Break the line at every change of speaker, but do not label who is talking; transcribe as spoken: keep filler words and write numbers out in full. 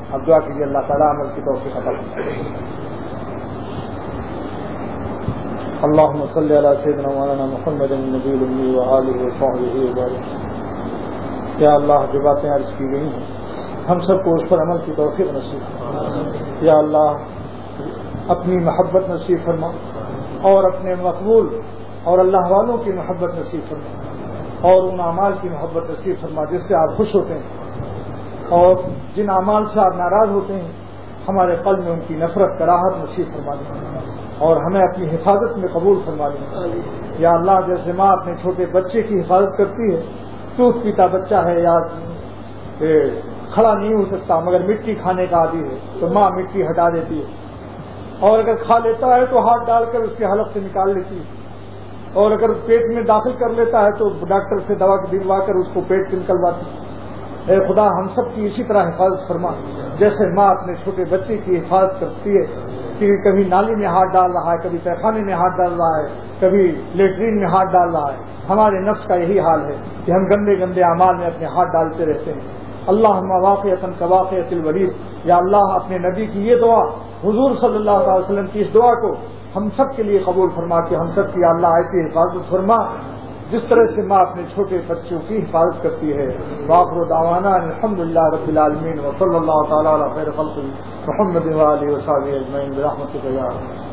اب دعا کیجیے اللہ تعالیٰ عمل کی توفیق عطا فرمائے. اللهم صل على سيدنا مولانا محمد النبي الأمي وآله وصحبه وبارك. یا اللہ جو باتیں عرض کی گئی ہیں ہم سب کو اس پر عمل کی توفیق نصیب فرما. یا اللہ اپنی محبت نصیب فرما اور اپنے مقبول اور اللہ والوں کی محبت نصیب فرما اور ان اعمال کی محبت نصیب فرما جس سے آپ خوش ہوتے ہیں اور جن اعمال سے آپ ناراض ہوتے ہیں ہمارے قلب میں ان کی نفرت کراہت نصیب فرما دیں اور ہمیں اپنی حفاظت میں قبول فرما دیں. یا اللہ جیسے ماں اپنے چھوٹے بچے کی حفاظت کرتی ہے, دودھ پیتا بچہ ہے یا کھڑا نہیں ہو سکتا مگر مٹی کھانے کا عادی ہے تو ماں مٹی ہٹا دیتی ہے, اور اگر کھا لیتا ہے تو ہاتھ ڈال کر اس کے حلق سے نکال لیتی ہے, اور اگر پیٹ میں داخل کر لیتا ہے تو ڈاکٹر سے دوا دلوا کر اس کو پیٹ سے نکلواتی ہے. اے خدا ہم سب کی اسی طرح حفاظت فرما جیسے ماں اپنے چھوٹے بچے کی حفاظت کرتی ہے کہ کبھی نالی میں ہاتھ ڈال رہا ہے, کبھی پیخانے میں ہاتھ ڈال رہا ہے, کبھی لیٹرین میں ہاتھ ڈال رہا ہے. ہمارے نفس کا یہی حال ہے کہ ہم گندے گندے اعمال میں اپنے ہاتھ ڈالتے رہتے ہیں. اللہم واقعتاً کواقعۃ الورید. یا اللہ اپنے نبی کی یہ دعا حضور صلی اللہ علیہ وسلم کی اس دعا کو ہم سب کے لیے قبول فرما کہ ہم سب کی اللہ ایسی حفاظت فرما جس طرح سے ماں اپنے چھوٹے بچوں کی حفاظت کرتی ہے. وآخر دعوانا الحمدللہ رب العالمین وصلی اللہ تعالی علی خیر خلقہ محمد وآلہ وصحبہ اجمعین برحمتک یا